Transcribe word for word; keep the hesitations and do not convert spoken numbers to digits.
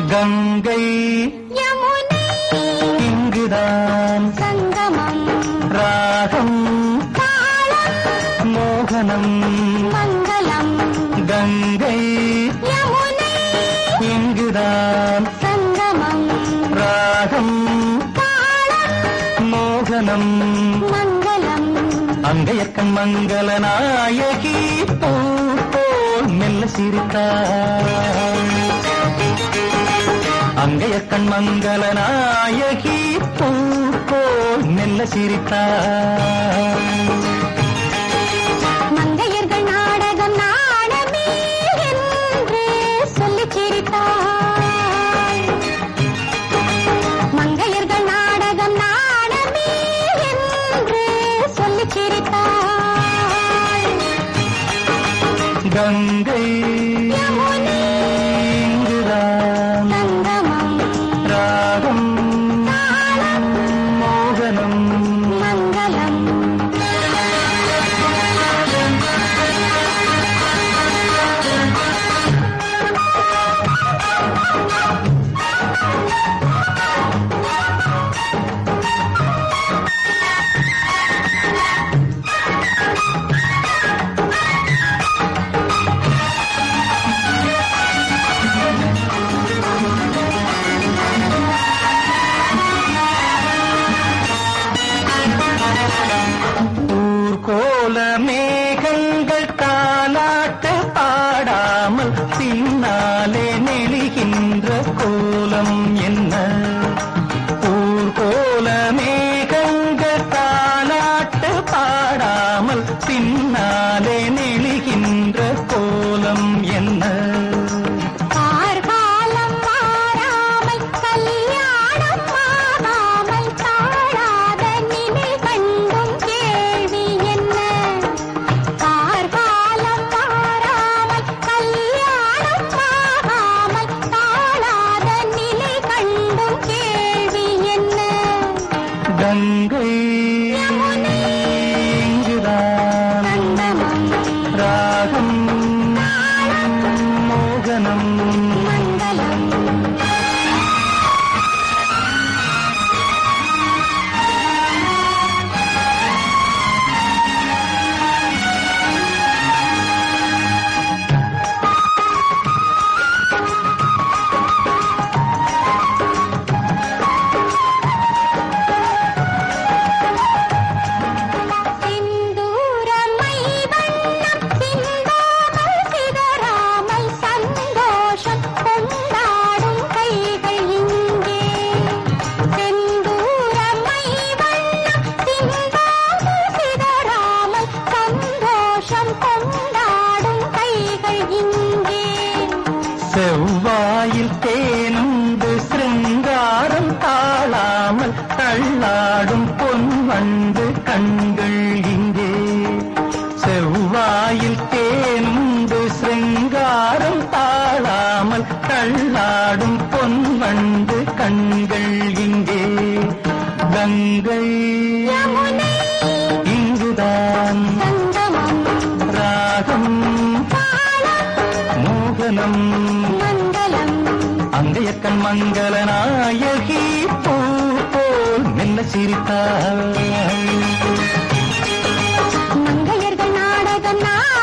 கங்கை யமுனை இங்குதான் சங்கமம் ராகம் தாளம் மோகனம் மங்களம் கங்கை யமுனை இங்குதான் சங்கமம் ராகம் தாளம் மோகனம் மங்களம் அங்கையக்கண் மங்கள நாயகி பூ போல் மெல்ல சிரித்தாள் அங்கையக்கண் மங்கள நாயகி பூ போல் மெல்ல சிரித்தாள் மங்கையர்கள் நாடகம் நாடமே என்று சொல்லிச் சிரித்தாள் மங்கையர்கள் நாடகம் நாடமே என்று சொல்லிச் சிரித்தாள் கங்கை யமுனை இங்குதான் சங்கமம் ராகம் தாளம் மோகனம் மங்களம் ஊர்கோல மேகங்கள் தாலாட்டு பாடாமல் பின்னாலே நெளிகின்ற கோலம் என்ன ஊர்கோல மேகங்கள் தாலாட்டு பாடாமல் பின்னாலே நெளிகின்ற கோலம் என்ன கார்காலம் மாறாமல் கல்யாணம் ஆகாமல் தாழாத நிலை கண்டும் கேள்வி என்ன கார்காலம் மாறாமல் கல்யாணம் ஆகாமல் தாழாத நிலை கண்டும் கேள்வி என்ன கங்கை யமுனை இங்குதான் சங்கமம் ராகம் தாளம் மோகனம் மங்களம் சிந்தூரமை வண்ணம் சிந்தாமல் சிதறாமல் சந்தோஷம் கொண்டாடும் கைகள் இங்கே செந்தூரமை வண்ணம் சிந்தாமல் சிதறாமல் சந்தோஷம் கொண்டாடும் கைகள் இங்கே செவ்வாயில் தேனுண்டு சிருங்காரம் தாழாமல் தள்ளாடும் பொன்வண்டு கண்கள் இங்கே செவ்வாயில் தேனுண்டு சிருங்காரம் தாழாமல் தள்ளாடும் பொன்வண்டு கண்கள் இங்கே கங்கை யமுனை இங்குதான் சங்கமம் ராகம் தாளம் மோகனம் மங்களம் அங்கையக்கண் மங்கள நாயகி பூ போல் மெல்ல சிரித்தாள் மங்கையர்கள் நாடகம்